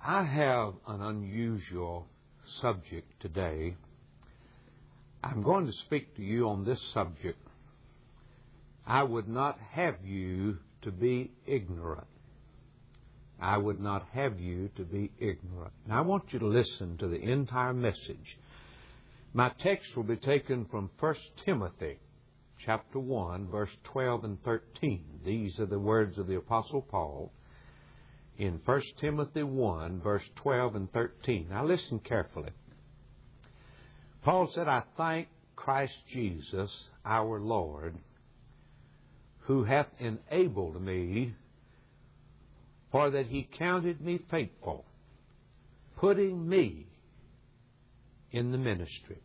I have an unusual subject today. I'm going to speak to you on this subject. I would not have you to be ignorant. I would not have you to be ignorant. Now I want you to listen to the entire message. My text will be taken from 1 Timothy chapter 1, verse 12 and 13. These are the words of the Apostle Paul in 1 Timothy 1, verse 12 and 13. Now listen carefully. Paul said, I thank Christ Jesus, our Lord, who hath enabled me, for that he counted me faithful, putting me in the ministry,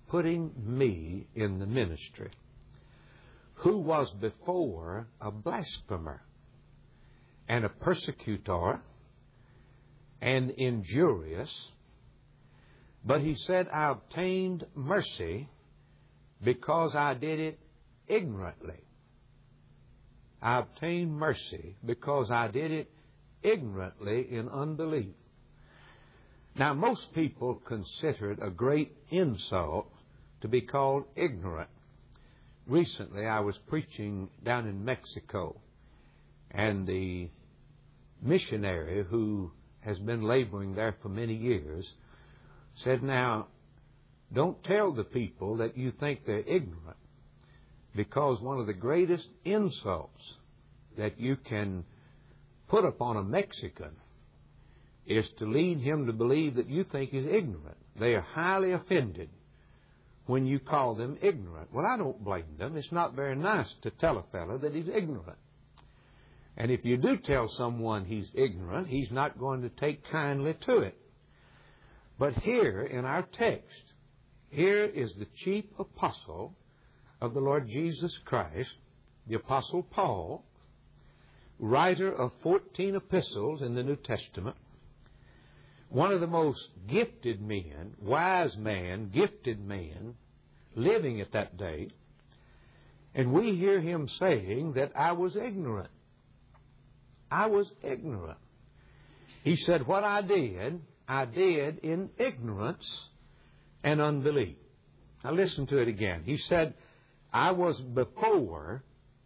who was before a blasphemer and a persecutor and injurious. But he said, I obtained mercy because I did it ignorantly. I obtained mercy because I did it ignorantly in unbelief. Now, most people consider it a great insult to be called ignorant. Recently, I was preaching down in Mexico, and the missionary who has been laboring there for many years said, now, don't tell the people that you think they're ignorant, because one of the greatest insults that you can put upon a Mexican is to lead him to believe that you think he's ignorant. They are highly offended when you call them ignorant. Well, I don't blame them. It's not very nice to tell a fellow that he's ignorant. And if you do tell someone he's ignorant, he's not going to take kindly to it. But here in our text, here is the chief apostle of the Lord Jesus Christ, the Apostle Paul, writer of 14 epistles in the New Testament, one of the most gifted men, wise man, gifted man, living at that day. And we hear him saying that I was ignorant. I was ignorant. He said, what I did in ignorance and unbelief. Now listen to it again. He said, I was before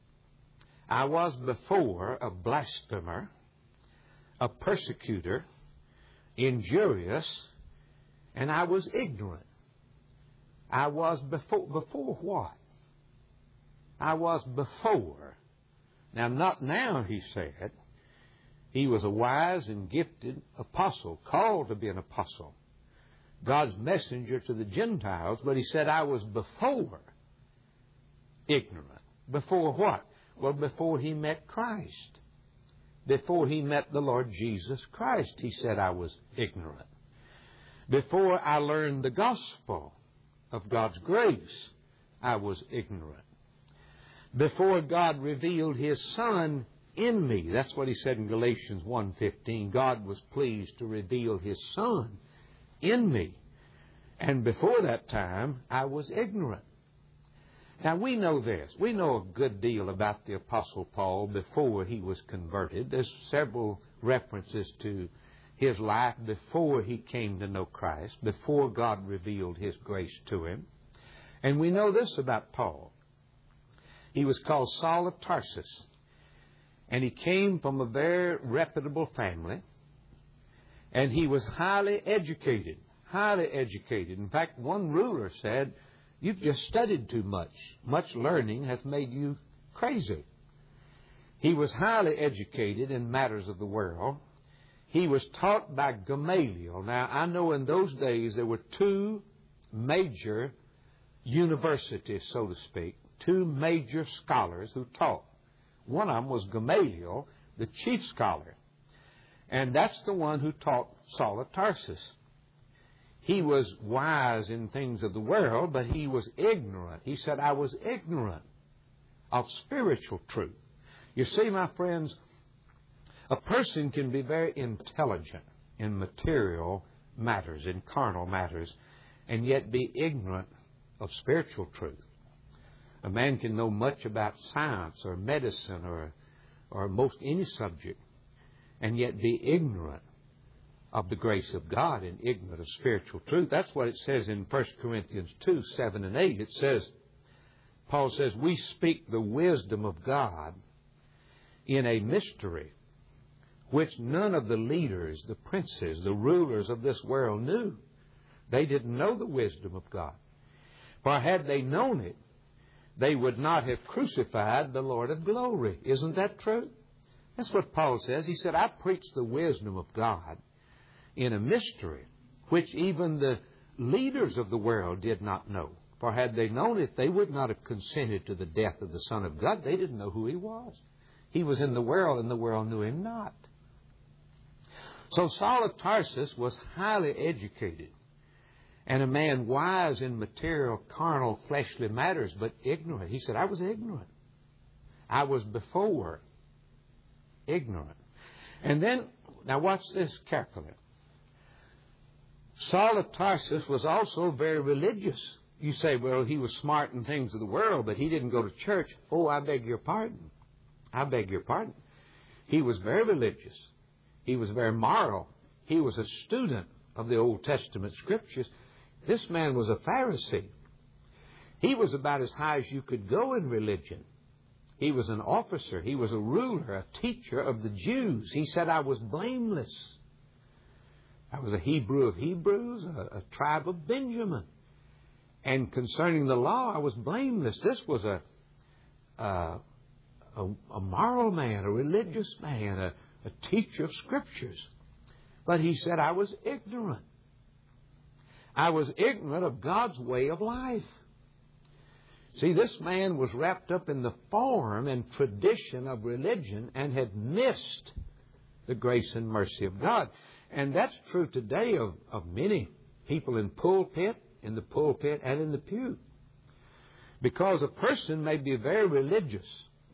a blasphemer, a persecutor, injurious, and I was ignorant. I was before what? I was before. Now, not now, he said. He was a wise and gifted apostle, called to be an apostle, God's messenger to the Gentiles, but he said, I was before ignorant. Before what? Well, before he met Christ. Before he met the Lord Jesus Christ, he said, I was ignorant. Before I learned the gospel of God's grace, I was ignorant. Before God revealed his Son in me, that's what he said in Galatians 1:15, God was pleased to reveal his Son in me. And before that time, I was ignorant. Now, we know this. We know a good deal about the Apostle Paul before he was converted. There's several references to his life before he came to know Christ, before God revealed his grace to him. And we know this about Paul. He was called Saul of Tarsus, and he came from a very reputable family, and he was highly educated. Highly educated. In fact, one ruler said, you've just studied too much. Much learning hath made you crazy. He was highly educated in matters of the world. He was taught by Gamaliel. Now, I know in those days there were two major universities, so to speak, two major scholars who taught. One of them was Gamaliel, the chief scholar. And that's the one who taught Saul of Tarsus. He was wise in things of the world, but he was ignorant. He said, I was ignorant of spiritual truth. You see, my friends, a person can be very intelligent in material matters, in carnal matters, and yet be ignorant of spiritual truth. A man can know much about science or medicine or most any subject, and yet be ignorant of the grace of God and ignorant of spiritual truth. That's what it says in 1 Corinthians 2, 7 and 8. It says, Paul says, we speak the wisdom of God in a mystery which none of the leaders, the princes, the rulers of this world knew. They didn't know the wisdom of God. For had they known it, they would not have crucified the Lord of glory. Isn't that true? That's what Paul says. He said, I preach the wisdom of God in a mystery which even the leaders of the world did not know. For had they known it, they would not have consented to the death of the Son of God. They didn't know who He was. He was in the world, and the world knew Him not. So Saul of Tarsus was highly educated, and a man wise in material, carnal, fleshly matters, but ignorant. He said, I was ignorant. I was before ignorant. And then, now watch this carefully. Saul of Tarsus was also very religious. You say, well, he was smart in things of the world, but he didn't go to church. Oh, I beg your pardon. I beg your pardon. He was very religious. He was very moral. He was a student of the Old Testament Scriptures. This man was a Pharisee. He was about as high as you could go in religion. He was an officer. He was a ruler, a teacher of the Jews. He said, I was blameless. I was a Hebrew of Hebrews, a tribe of Benjamin. And concerning the law, I was blameless. This was a moral man, a religious man, a teacher of Scriptures. But he said, I was ignorant. I was ignorant of God's way of life. See, this man was wrapped up in the form and tradition of religion and had missed the grace and mercy of God. And that's true today of many people in the pulpit and in the pew. Because a person may be very religious,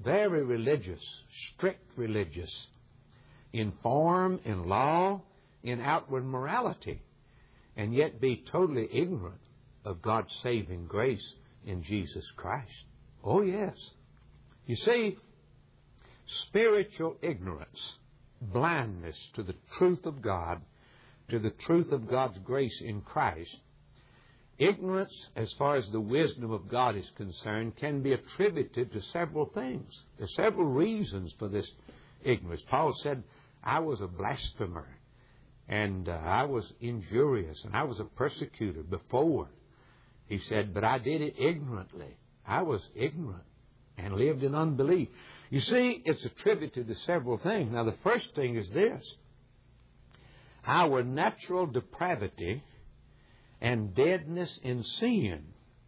strict religious, in form, in law, in outward morality, and yet be totally ignorant of God's saving grace in Jesus Christ. Oh, yes. You see, spiritual ignorance, blindness to the truth of God, to the truth of God's grace in Christ, ignorance as far as the wisdom of God is concerned can be attributed to several things. There are several reasons for this ignorance. Paul said, I was a blasphemer, and I was injurious, and I was a persecutor before. He said, but I did it ignorantly. I was ignorant and lived in unbelief. You see, it's attributed to several things. Now, the first thing is this. Our natural depravity and deadness in sin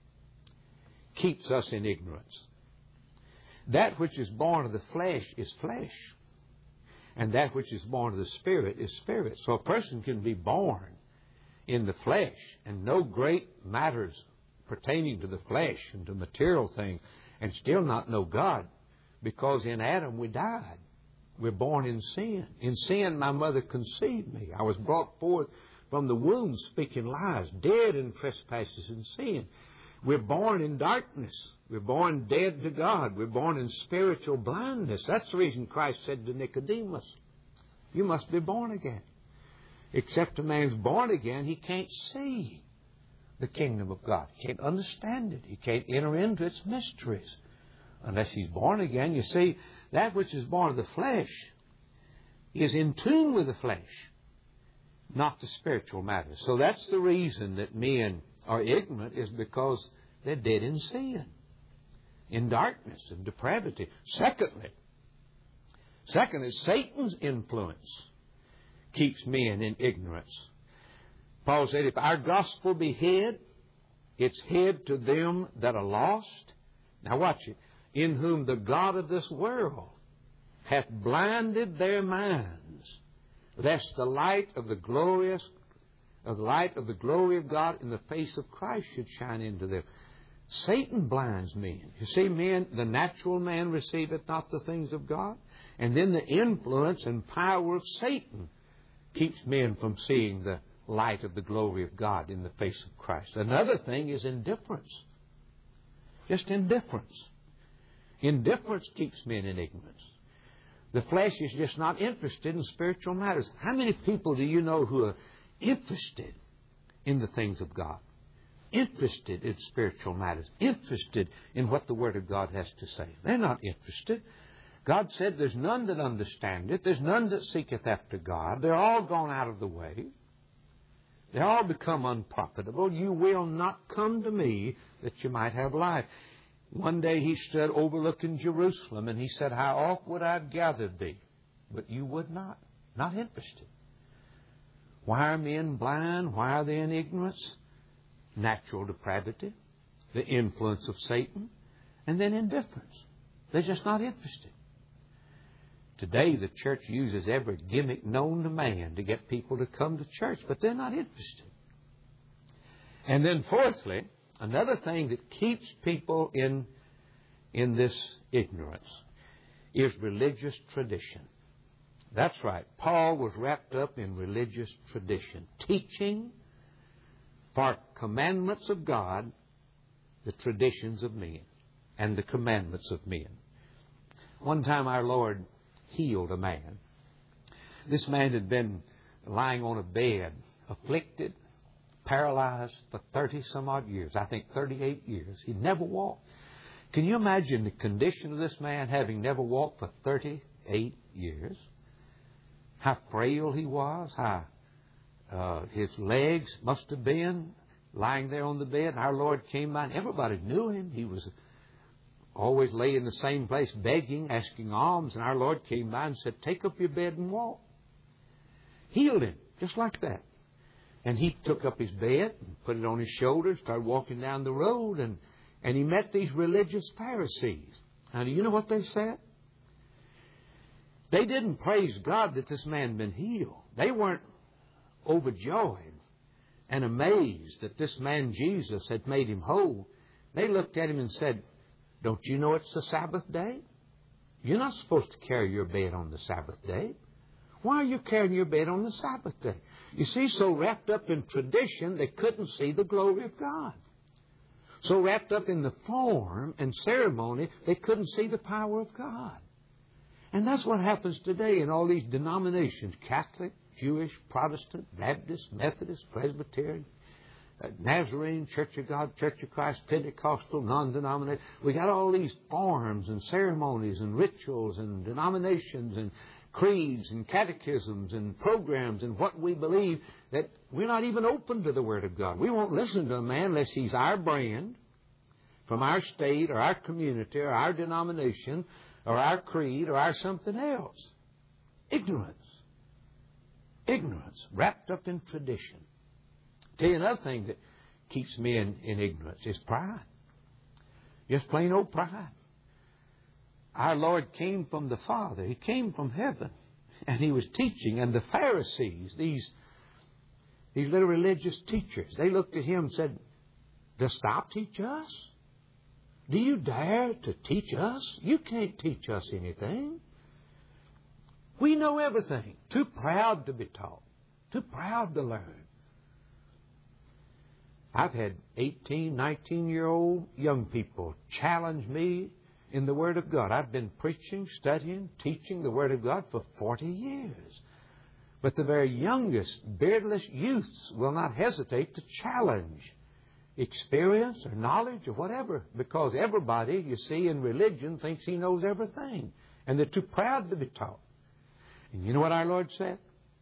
keeps us in ignorance. That which is born of the flesh is flesh, and that which is born of the Spirit is spirit. So a person can be born in the flesh and know great matters pertaining to the flesh and to material things and still not know God, because in Adam we died. We're born in sin. In sin my mother conceived me. I was brought forth from the womb speaking lies, dead in trespasses and sin. We're born in darkness. We're born dead to God. We're born in spiritual blindness. That's the reason Christ said to Nicodemus, you must be born again. Except a man's born again, he can't see the kingdom of God. He can't understand it. He can't enter into its mysteries unless he's born again. You see, that which is born of the flesh is in tune with the flesh, not the spiritual matters. So that's the reason that men are ignorant, is because they're dead in sin, in darkness and depravity. Secondly, Satan's influence keeps men in ignorance. Paul said, if our gospel be hid, it's hid to them that are lost. Now watch it. In whom the God of this world hath blinded their minds, lest the light of the glory of God in the face of Christ should shine into them. Satan blinds men. You see, men, the natural man receiveth not the things of God. And then the influence and power of Satan keeps men from seeing the light of the glory of God in the face of Christ. Another thing is indifference. Just indifference. Indifference keeps men in ignorance. The flesh is just not interested in spiritual matters. How many people do you know who are interested in the things of God? Interested in spiritual matters. Interested in what the Word of God has to say. They're not interested. God said there's none that understandeth. There's none that seeketh after God. They're all gone out of the way. They all become unprofitable. You will not come to me that you might have life. One day he stood overlooking Jerusalem and he said, how oft would I have gathered thee? But you would not. Not interested. Why are men blind? Why are they in ignorance? Natural depravity, the influence of Satan, and then indifference. They're just not interested. Today the church uses every gimmick known to man to get people to come to church, but they're not interested. And then fourthly, another thing that keeps people in this ignorance is religious tradition. That's right. Paul was wrapped up in religious tradition, teaching for commandments of God, the traditions of men, and the commandments of men. One time our Lord healed a man. This man had been lying on a bed, afflicted, paralyzed for 30-some-odd years. I think 38 years. He'd never walked. Can you imagine the condition of this man having never walked for 38 years? How frail he was, how his legs must have been lying there on the bed. And our Lord came by and everybody knew him. He was always lay in the same place begging, asking alms. And our Lord came by and said, take up your bed and walk. Healed him, just like that. And he took up his bed and put it on his shoulders, started walking down the road, and he met these religious Pharisees. Now, do you know what they said? They didn't praise God that this man had been healed. They weren't overjoyed and amazed that this man Jesus had made him whole. They looked at him and said, don't you know it's the Sabbath day? You're not supposed to carry your bed on the Sabbath day. Why are you carrying your bed on the Sabbath day? You see, so wrapped up in tradition, they couldn't see the glory of God. So wrapped up in the form and ceremony, they couldn't see the power of God. And that's what happens today in all these denominations, Catholic, Jewish, Protestant, Baptist, Methodist, Presbyterian, Nazarene, Church of God, Church of Christ, Pentecostal, non-denominational. We got all these forms and ceremonies and rituals and denominations and creeds and catechisms and programs and what we believe that we're not even open to the Word of God. We won't listen to a man unless he's our brand from our state or our community or our denomination or our creed or our something else. Ignorance. Ignorance, wrapped up in tradition. I'll tell you another thing that keeps me in ignorance is pride. Just plain old pride. Our Lord came from the Father. He came from heaven. And He was teaching. And the Pharisees, these little religious teachers, they looked at Him and said, dost thou teach us? Do you dare to teach us? You can't teach us anything. We know everything. Too proud to be taught. Too proud to learn. I've had 18, 19-year-old young people challenge me in the Word of God. I've been preaching, studying, teaching the Word of God for 40 years. But the very youngest, beardless youths will not hesitate to challenge experience or knowledge or whatever, because everybody, you see, in religion thinks he knows everything. And they're too proud to be taught. And you know what our Lord said?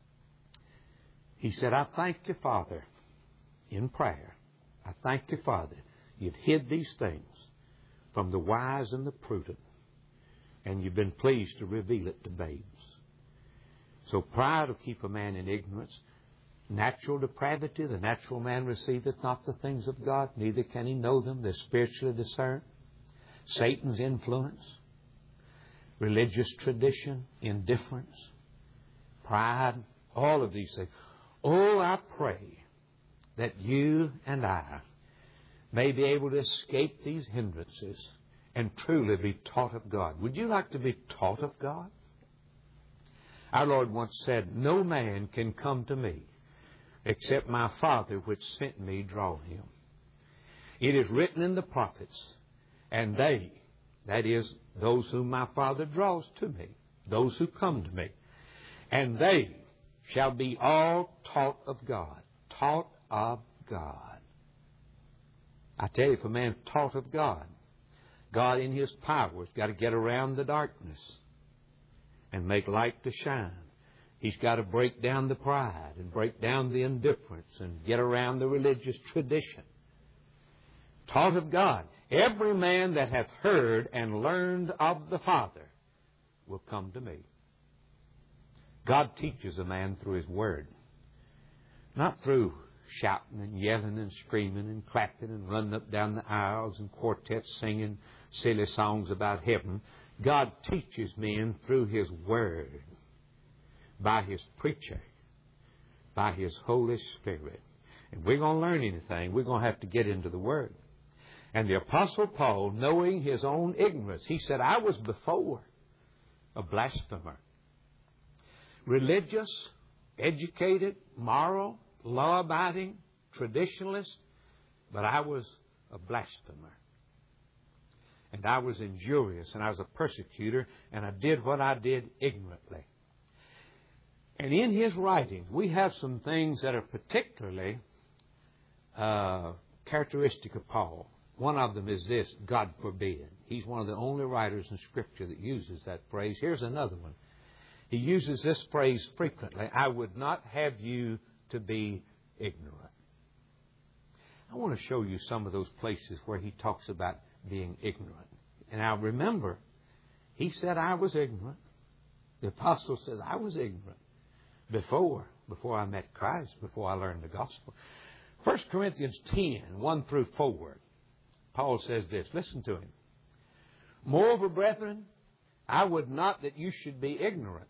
He said, I thank you, Father, in prayer. I thank you, Father, you've hid these things from the wise and the prudent, and you've been pleased to reveal it to babes. So pride will keep a man in ignorance. Natural depravity, the natural man receiveth not the things of God, neither can he know them. They're spiritually discerned. Satan's influence, religious tradition, indifference, pride, all of these things. Oh, I pray that you and I may be able to escape these hindrances and truly be taught of God. Would you like to be taught of God? Our Lord once said, no man can come to me except my Father which sent me draw him. It is written in the prophets, and they, that is, those whom my Father draws to me, those who come to me. And they shall be all taught of God. Taught of God. I tell you, if a man's taught of God, God in His power has got to get around the darkness and make light to shine. He's got to break down the pride and break down the indifference and get around the religious tradition. Taught of God. Every man that hath heard and learned of the Father will come to me. God teaches a man through His Word. Not through shouting and yelling and screaming and clapping and running up down the aisles and quartets singing silly songs about heaven. God teaches men through His Word, by His preacher, by His Holy Spirit. And if we're going to learn anything, we're going to have to get into the Word. And the Apostle Paul, knowing his own ignorance, he said, I was before a blasphemer. Religious, educated, moral, law-abiding, traditionalist, but I was a blasphemer. And I was injurious, and I was a persecutor, and I did what I did ignorantly. And in his writings, we have some things that are particularly characteristic of Paul. One of them is this, God forbid. He's one of the only writers in Scripture that uses that phrase. Here's another one. He uses this phrase frequently. I would not have you to be ignorant. I want to show you some of those places where he talks about being ignorant. And now remember, he said I was ignorant. The apostle says I was ignorant before I met Christ, before I learned the gospel. 1 Corinthians 10, 1 through 4. Paul says this. Listen to him. Moreover, brethren, I would not that you should be ignorant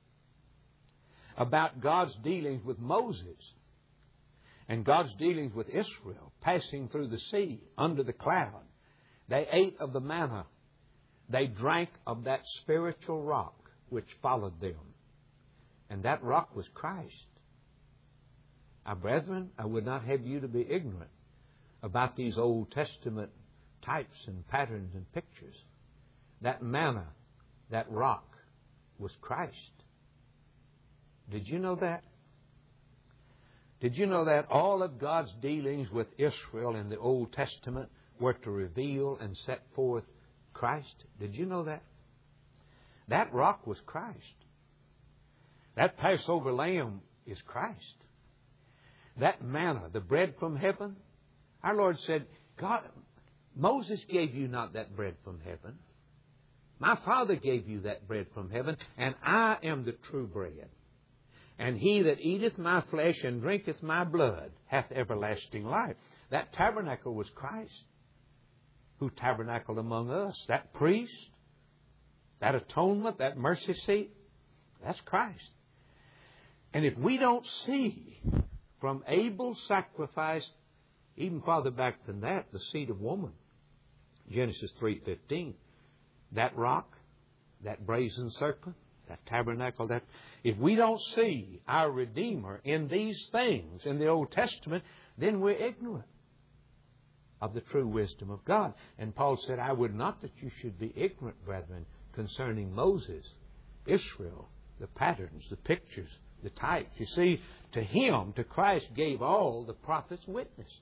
about God's dealings with Moses and God's dealings with Israel, passing through the sea under the cloud. They ate of the manna. They drank of that spiritual rock which followed them. And that rock was Christ. Our brethren, I would not have you to be ignorant about these Old Testament types and patterns and pictures. That manna, that rock, was Christ. Did you know that? Did you know that all of God's dealings with Israel in the Old Testament were to reveal and set forth Christ? Did you know that? That rock was Christ. That Passover lamb is Christ. That manna, the bread from heaven, our Lord said, God, Moses gave you not that bread from heaven. My Father gave you that bread from heaven, and I am the true bread. And he that eateth my flesh and drinketh my blood hath everlasting life. That tabernacle was Christ, who tabernacled among us. That priest, that atonement, that mercy seat, that's Christ. And if we don't see from Abel's sacrifice, even farther back than that, the seed of woman, Genesis 3:15, that rock, that brazen serpent, that tabernacle, that if we don't see our Redeemer in these things in the Old Testament, then we're ignorant of the true wisdom of God. And Paul said, I would not that you should be ignorant, brethren, concerning Moses, Israel, the patterns, the pictures, the types. You see, to him, to Christ, gave all the prophets witness.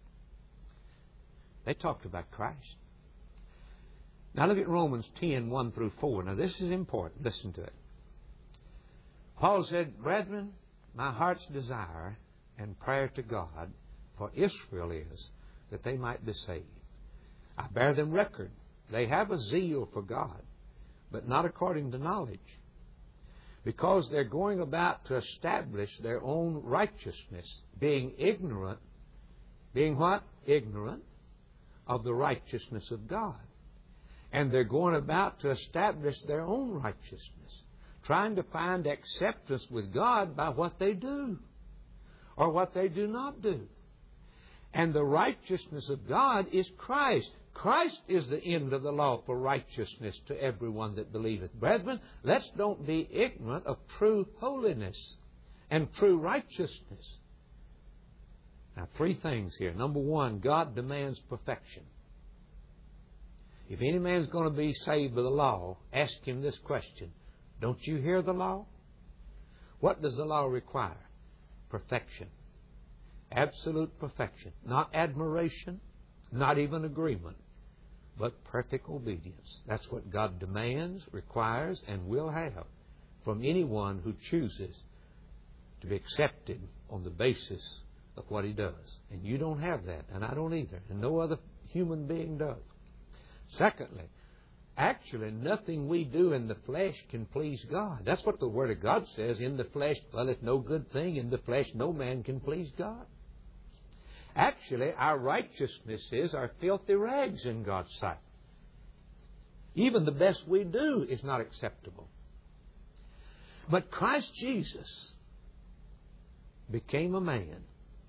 They talked about Christ. Now look at Romans 10, 1 through 4. Now this is important. Listen to it. Paul said, brethren, my heart's desire and prayer to God for Israel is that they might be saved. I bear them record. They have a zeal for God, but not according to knowledge. Because they're going about to establish their own righteousness, being ignorant. Being what? Ignorant of the righteousness of God. And they're going about to establish their own righteousness, trying to find acceptance with God by what they do or what they do not do. And the righteousness of God is Christ. Christ is the end of the law for righteousness to everyone that believeth. Brethren, let's don't be ignorant of true holiness and true righteousness. Now, three things here. Number one, God demands perfection. If any man's going to be saved by the law, ask him this question. Don't you hear the law? What does the law require? Perfection. Absolute perfection. Not admiration, not even agreement, but perfect obedience. That's what God demands, requires, and will have from anyone who chooses to be accepted on the basis of what He does. And you don't have that, and I don't either, and no other human being does. Secondly, actually, nothing we do in the flesh can please God. That's what the Word of God says. In the flesh dwelleth no good thing. In the flesh no man can please God. Actually, our righteousnesses are filthy rags in God's sight. Even the best we do is not acceptable. But Christ Jesus became a man,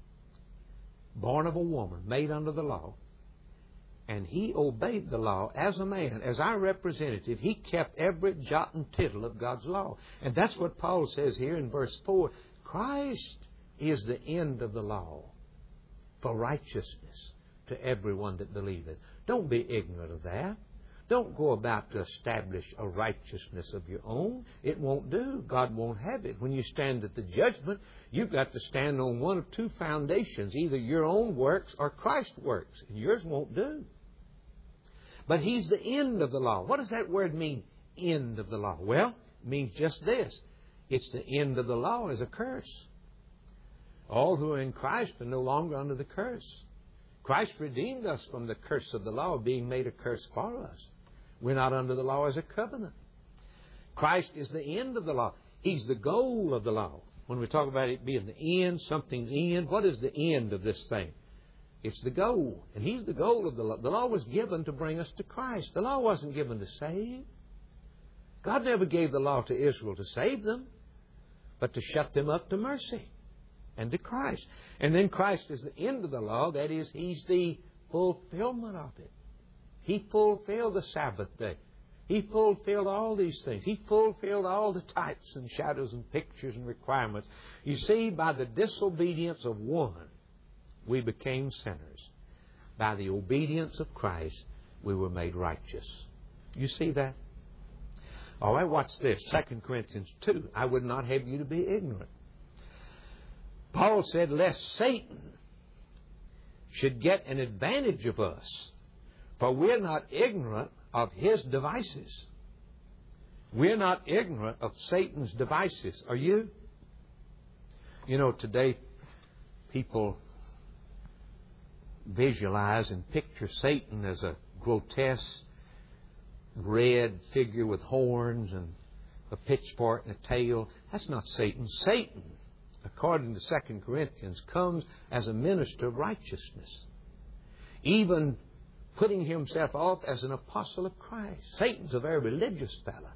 born of a woman, made under the law. And He obeyed the law as a man, as our representative. He kept every jot and tittle of God's law. And that's what Paul says here in verse 4. Christ is the end of the law for righteousness to everyone that believeth. Don't be ignorant of that. Don't go about to establish a righteousness of your own. It won't do. God won't have it. When you stand at the judgment, you've got to stand on one of two foundations, either your own works or Christ's works, and yours won't do. But He's the end of the law. What does that word mean, end of the law? Well, it means just this. It's the end of the law as a curse. All who are in Christ are no longer under the curse. Christ redeemed us from the curse of the law, being made a curse for us. We're not under the law as a covenant. Christ is the end of the law. He's the goal of the law. When we talk about it being the end, something's end, what is the end of this thing? It's the goal. And He's the goal of the law. The law was given to bring us to Christ. The law wasn't given to save. God never gave the law to Israel to save them, but to shut them up to mercy and to Christ. And then Christ is the end of the law. That is, He's the fulfillment of it. He fulfilled the Sabbath day. He fulfilled all these things. He fulfilled all the types and shadows and pictures and requirements. You see, by the disobedience of one, we became sinners. By the obedience of Christ, we were made righteous. You see that? All right, watch this. 2 Corinthians 2. I would not have you to be ignorant. Paul said, lest Satan should get an advantage of us, for we're not ignorant of his devices. We're not ignorant of Satan's devices. Are you? You know, today people visualize and picture Satan as a grotesque red figure with horns and a pitchfork and a tail. That's not Satan. Satan, according to 2 Corinthians, comes as a minister of righteousness, even putting himself off as an apostle of Christ. Satan's a very religious fellow.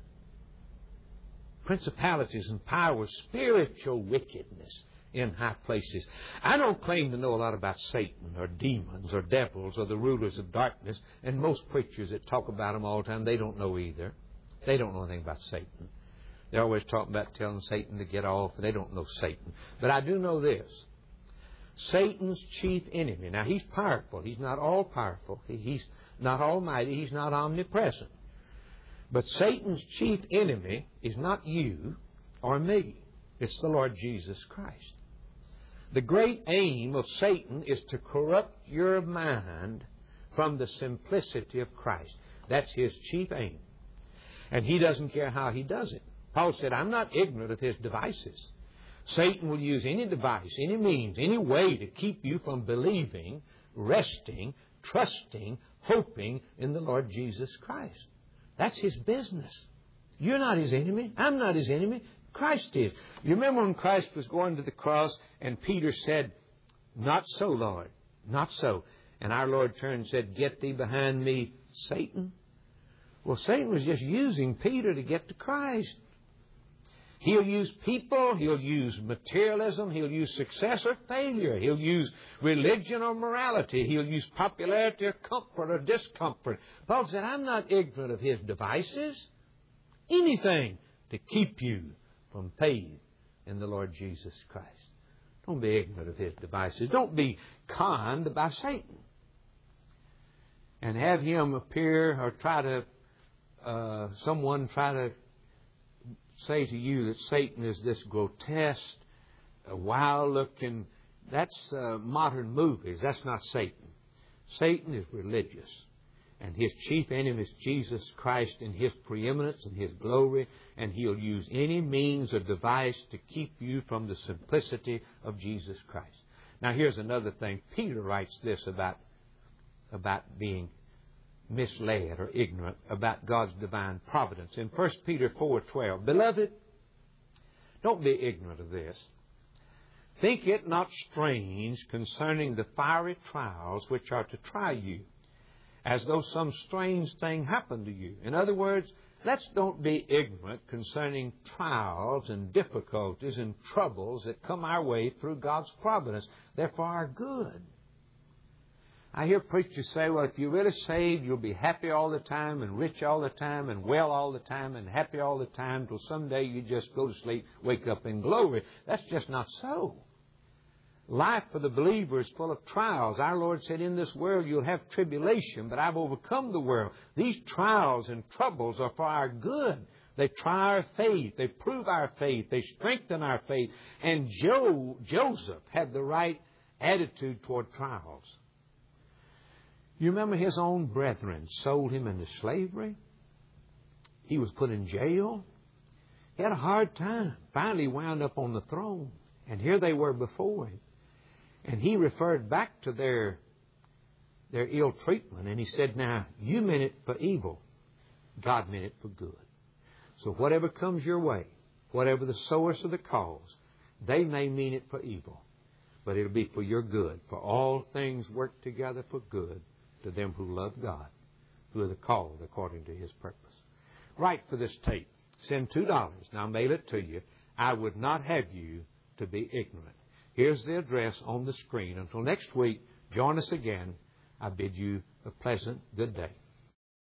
Principalities and powers, spiritual wickedness in high places. I don't claim to know a lot about Satan or demons or devils or the rulers of darkness, and most preachers that talk about them all the time, they don't know either. They don't know anything about Satan. They're always talking about telling Satan to get off, and they don't know Satan. But I do know this. Satan's chief enemy. Now, he's powerful. He's not all-powerful. He's not almighty. He's not omnipresent. But Satan's chief enemy is not you or me. It's the Lord Jesus Christ. The great aim of Satan is to corrupt your mind from the simplicity of Christ. That's his chief aim. And he doesn't care how he does it. Paul said, I'm not ignorant of his devices. Satan will use any device, any means, any way to keep you from believing, resting, trusting, hoping in the Lord Jesus Christ. That's his business. You're not his enemy. I'm not his enemy. Christ is. You remember when Christ was going to the cross and Peter said, not so, Lord, not so. And our Lord turned and said, get thee behind me, Satan. Well, Satan was just using Peter to get to Christ. He'll use people, he'll use materialism, he'll use success or failure, he'll use religion or morality, he'll use popularity or comfort or discomfort. Paul said, I'm not ignorant of his devices. Anything to keep you from faith in the Lord Jesus Christ. Don't be ignorant of his devices. Don't be conned by Satan. And have him appear or someone try to say to you that Satan is this grotesque, wild-looking, that's modern movies. That's not Satan. Satan is religious. And his chief enemy is Jesus Christ in His preeminence and His glory. And he'll use any means or device to keep you from the simplicity of Jesus Christ. Now here's another thing. Peter writes this about being misled or ignorant about God's divine providence. In 1 Peter 4:12, Beloved, don't be ignorant of this. Think it not strange concerning the fiery trials which are to try you, as though some strange thing happened to you. In other words, let's don't be ignorant concerning trials and difficulties and troubles that come our way through God's providence. They're for our good. I hear preachers say, well, if you're really saved, you'll be happy all the time and rich all the time and well all the time and happy all the time till someday you just go to sleep, wake up in glory. That's just not so. Life for the believer is full of trials. Our Lord said, in this world you'll have tribulation, but I've overcome the world. These trials and troubles are for our good. They try our faith. They prove our faith. They strengthen our faith. And Joseph had the right attitude toward trials. You remember his own brethren sold him into slavery. He was put in jail. He had a hard time. Finally wound up on the throne. And here they were before him. And he referred back to their ill treatment. And he said, now, you meant it for evil. God meant it for good. So whatever comes your way, whatever the source or the cause, they may mean it for evil. But it'll be for your good. For all things work together for good to them who love God, who are the called according to His purpose. Write for this tape. Send $2. Now mail it to you. I would not have you to be ignorant. Here's the address on the screen. Until next week, join us again. I bid you a pleasant good day.